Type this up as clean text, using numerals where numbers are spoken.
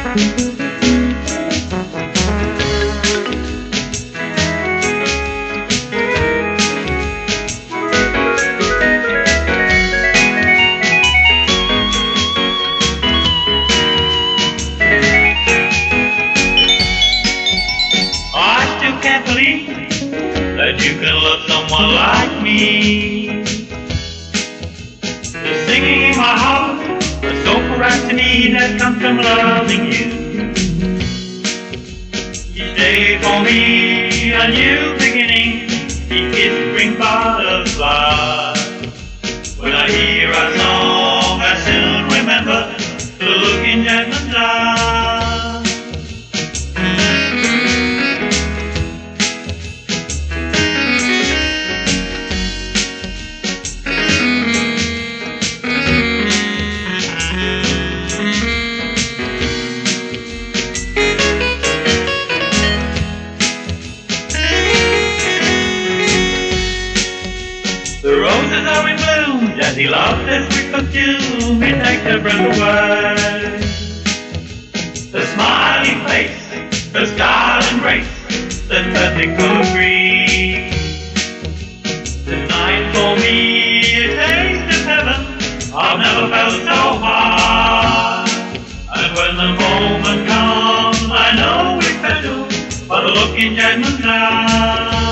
Can't believe that you can love someone like me. The singing in my heart, the soulful rhapsody that comes from loving you. Each day for me a new beginning, each kiss brings butterflies. When I hear our song, I soon remember the look in Jasmine's eyes. The roses are in bloom, as he loves their sweet perfume, it takes their breath away. The smiling face, the style and grace, the perfect poetry. Tonight for me a taste of heaven, I've never felt so high. And when the moment comes, I know it's special, for the look in Jasmine's eyes.